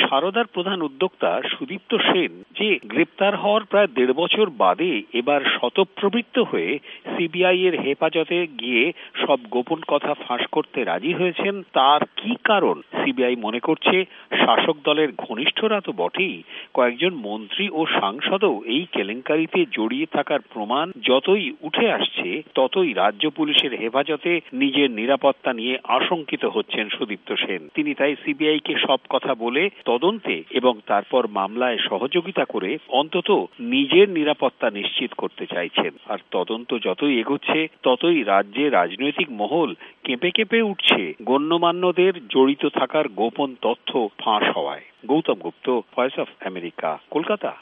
সারদার প্রধান উদ্যোক্তা সুদীপ্ত সেন যে গ্রেপ্তার হওয়ার প্রায় ১.৫ বছর বাদে এবার শতপ্রবৃত্ত হয়ে সিবিআই এর হেফাজতে গিয়ে সব গোপন কথা ফাঁস করতে রাজি হয়েছেন, তার কি কারণ? সিবিআই মনে করছে শাসক দলের ঘনিষ্ঠরা তো বটেই, কয়েকজন মন্ত্রী ও সাংসদও এই কেলেঙ্কারিতে জড়িয়ে থাকার প্রমাণ যতই উঠে আসছে ততই রাজ্য পুলিশের হেফাজতে নিজের নিরাপত্তা নিয়ে আশঙ্কিত হচ্ছেন সুদীপ্ত সেন। তিনি তাই সিবিআই কে সব কথা বলে তদন্তে এবং তারপর মামলায় সহযোগিতা করে অন্তত নিজের নিরাপত্তা নিশ্চিত করতে চাইছেন। আর তদন্ত যতই এগোচ্ছে ততই রাজ্যে রাজনৈতিক মহল কেঁপে কেঁপে উঠছে গণ্যমান্যদের জড়িত থাকার গোপন তথ্য ফাঁস হওয়ায়। Gautam Gupta, voice of America, Kolkata.